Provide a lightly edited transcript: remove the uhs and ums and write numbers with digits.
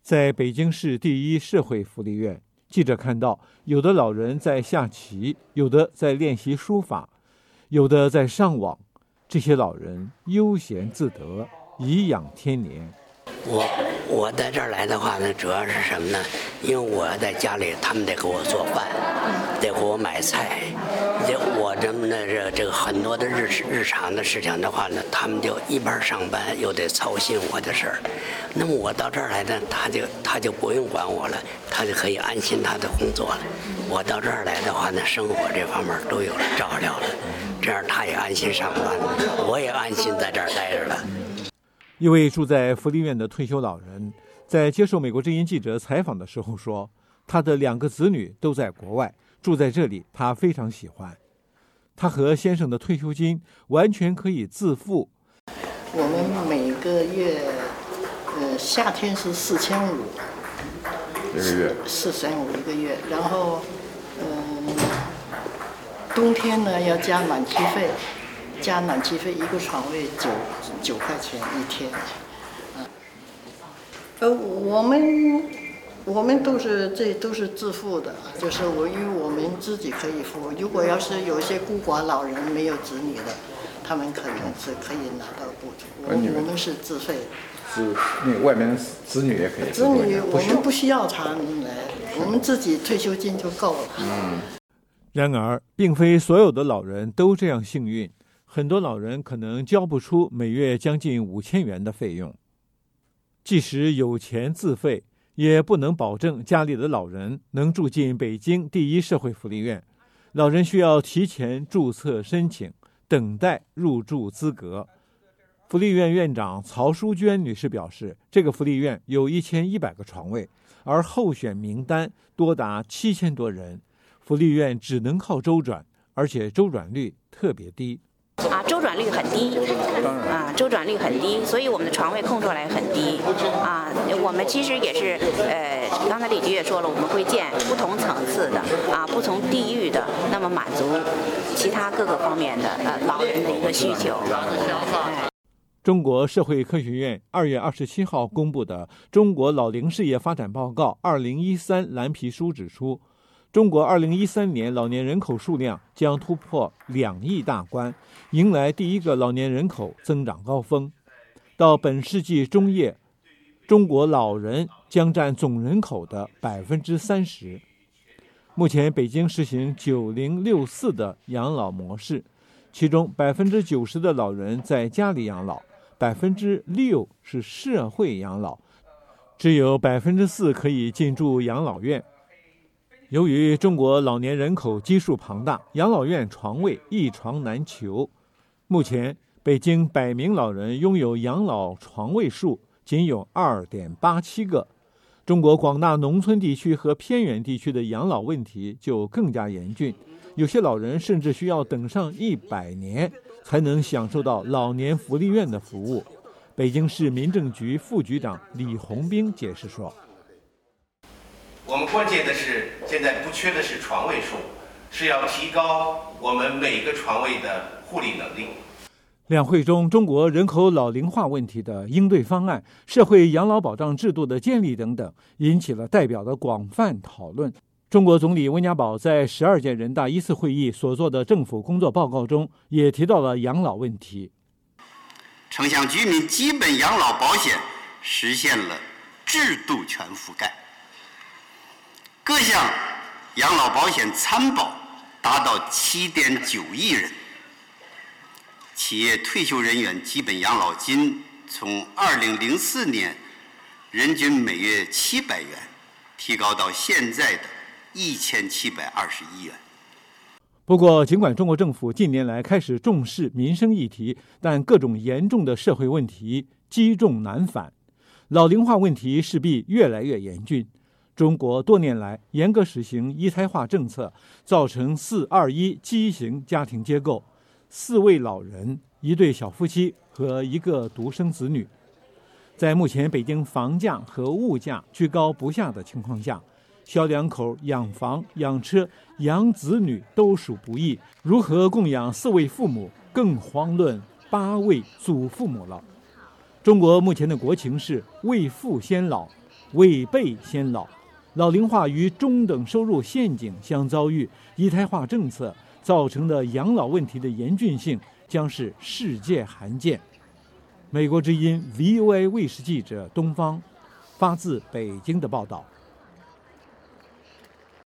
在北京市第一社会福利院，记者看到有的老人在下棋，有的在练习书法，有的在上网。这些老人悠闲自得，颐养天年。 我在这儿来的话呢，主要是什么呢？因为我在家里，他们得给我做饭，得给我买菜。我这么的这个很多的日常的事情的话呢，他们就一边上班又得操心我的事儿。那么我到这儿来呢，他就不用管我了，他就可以安心他的工作了。我到这儿来的话呢，生活这方面都有了照料了，这样他也安心上班，我也安心在这儿待着了。 一位住在福利院的退休老人在接受美国之音记者采访的时候说，他的2个子女都在国外，住在这里他非常喜欢。他和先生的退休金完全可以自付。 我们每个月夏天是4500 一个月 ，4500一个月，然后冬天呢要加暖气费，一个床位9块钱一天。我们都是自付的，就是因为我们自己可以付。如果要是有些孤寡老人没有子女的，他们可能是可以拿到补助。我们是自费的。 是那外面的子女也可以。 子女我们不需要他们来，我们自己退休金就够了。 然而，并非所有的老人都这样幸运，很多老人可能交不出每月将近5000元的费用。即使有钱自费，也不能保证家里的老人能住进北京第一社会福利院。老人需要提前注册申请，等待入住资格。福利院院长曹淑娟女士表示，这个福利院有1100个床位，而候选名单多达7000多人，福利院只能靠周转，而且周转率特别低。 周转率很低，周转率很低，所以我们的床位空出来很低我们其实也是刚才李局也说了，我们会建不同层次的不同地域的，那么满足其他各个方面的老人的一个需求。 中国社会科学院2月27号公布的《中国老龄事业发展报告2013》蓝皮书指出，中国2013年老年人口数量将突破2亿大关，迎来第一个老年人口增长高峰。到本世纪中叶，中国老人将占总人口的30%。目前北京实行9064的养老模式，其中90%的老人在家里养老，6%是社会养老，只有4%可以进驻养老院。由于中国老年人口基数庞大，养老院床位一床难求。目前，北京100名老人拥有养老床位数仅有2.87个。中国广大农村地区和偏远地区的养老问题就更加严峻，有些老人甚至需要等上100年才能享受到老年福利院的服务。北京市民政局副局长李红兵解释说， 我们关键的是现在不缺的是床位数，是要提高我们每个床位的护理能力。 两会中，中国人口老龄化问题的应对方案、社会养老保障制度的建立等等，引起了代表的广泛讨论。中国总理温家宝在12届人大1次会议所做的政府工作报告中，也提到了养老问题。 城乡居民基本养老保险实现了制度全覆盖，各项养老保险参保达到7.9亿人。企业退休人员基本养老金从2004年人均每月700元提高到现在的1721元。 不过，尽管中国政府近年来开始重视民生议题，但各种严重的社会问题积重难返，老龄化问题势必越来越严峻。中国多年来严格实行一胎化政策，造成421畸形家庭结构，4位老人、1对小夫妻和1个独生子女。在目前北京房价和物价居高不下的情况下，小两口养房、养车、养子女都属不易，如何供养4位父母，更遑论8位祖父母了。中国目前的国情是为父先老， 未辈先老，老龄化与中等收入陷阱相遭遇，一胎化政策造成的养老问题的严峻性将是世界罕见。美国之音 VOA 卫视记者东方发自北京的报道。